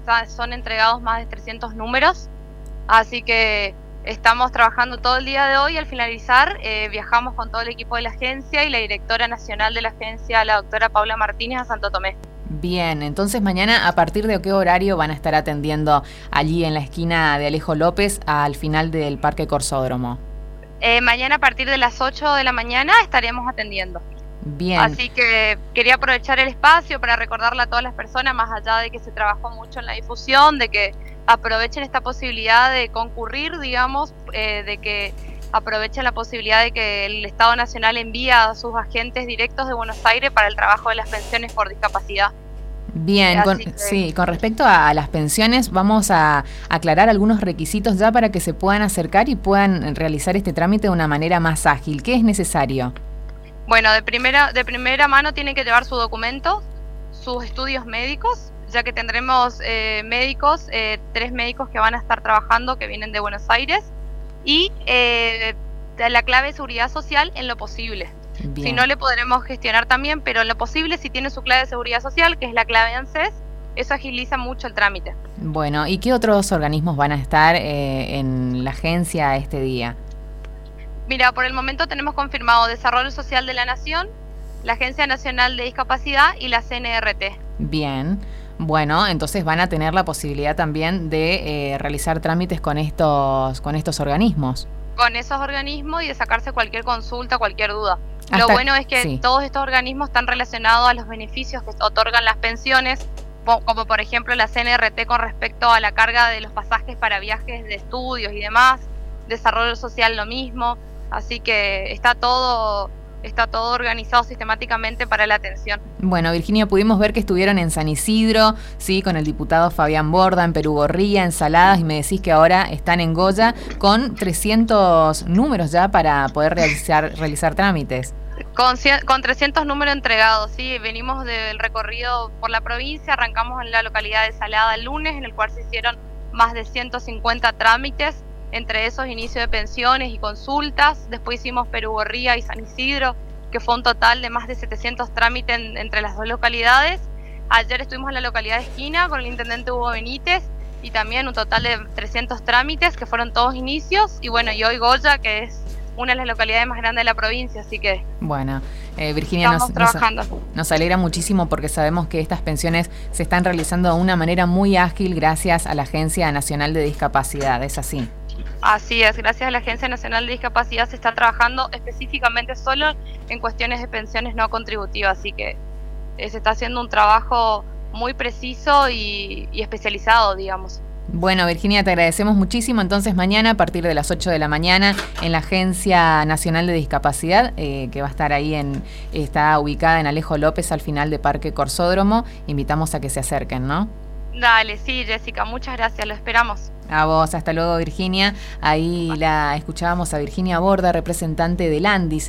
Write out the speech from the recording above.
son entregados más de 300 números, así que estamos trabajando todo el día de hoy y al finalizar viajamos con todo el equipo de la agencia y la directora nacional de la agencia, la doctora Paula Martínez, a Santo Tomé. Bien, entonces mañana, ¿a partir de qué horario van a estar atendiendo allí en la esquina de Alejo López al final del Parque Corsódromo? Mañana a partir de las 8 de la mañana estaremos atendiendo. Bien. Así que quería aprovechar el espacio para recordarle a todas las personas, más allá de que se trabajó mucho en la difusión, de que aprovechen esta posibilidad de concurrir, digamos, de que aprovechen la posibilidad de que el Estado Nacional envía a sus agentes directos de Buenos Aires para el trabajo de las pensiones por discapacidad. Bien, sí, con respecto a las pensiones, vamos a aclarar algunos requisitos ya para que se puedan acercar y puedan realizar este trámite de una manera más ágil. ¿Qué es necesario? Bueno, de primera mano tienen que llevar su documento, sus estudios médicos, ya que tendremos médicos, 3 médicos que van a estar trabajando, que vienen de Buenos Aires, y la clave de seguridad social en lo posible. Bien. Si no, le podremos gestionar también, pero en lo posible, si tiene su clave de seguridad social, que es la clave ANSES, eso agiliza mucho el trámite. Bueno, ¿y qué otros organismos van a estar en la agencia este día? Mira, por el momento tenemos confirmado Desarrollo Social de la Nación, la Agencia Nacional de Discapacidad y la CNRT. Bien. Bueno, entonces van a tener la posibilidad también de realizar trámites con estos organismos. Con esos organismos y de sacarse cualquier consulta, cualquier duda. Lo bueno es que todos estos organismos están relacionados a los beneficios que otorgan las pensiones, como por ejemplo la CNRT con respecto a la carga de los pasajes para viajes de estudios y demás, Desarrollo Social lo mismo, así que está todo organizado sistemáticamente para la atención. Bueno, Virginia, pudimos ver que estuvieron en San Isidro, sí, con el diputado Fabián Borda, en Perugorría, en Saladas, y me decís que ahora están en Goya con 300 números ya para poder realizar trámites. Con 300 números entregados, sí, venimos del recorrido por la provincia, arrancamos en la localidad de Salada el lunes, en el cual se hicieron más de 150 trámites, entre esos inicio de pensiones y consultas. Después hicimos Perugorría y San Isidro, que fue un total de más de 700 trámites entre las dos localidades. Ayer estuvimos en la localidad de Esquina con el intendente Hugo Benítez y también un total de 300 trámites que fueron todos inicios. Y bueno, y hoy Goya, que es una de las localidades más grandes de la provincia, así que bueno, Virginia, nos alegra muchísimo porque sabemos que estas pensiones se están realizando de una manera muy ágil gracias a la Agencia Nacional de Discapacidad, ¿es así? Así es, gracias a la Agencia Nacional de Discapacidad se está trabajando específicamente solo en cuestiones de pensiones no contributivas, así que se está haciendo un trabajo muy preciso y especializado, digamos. Bueno, Virginia, te agradecemos muchísimo. Entonces mañana a partir de las 8 de la mañana en la Agencia Nacional de Discapacidad, que va a estar ahí, está ubicada en Alejo López al final de Parque Corsódromo, invitamos a que se acerquen, ¿no? Dale, sí, Jessica, muchas gracias, lo esperamos. A vos, hasta luego, Virginia. Ahí la escuchábamos a Virginia Borda, representante del ANDIS.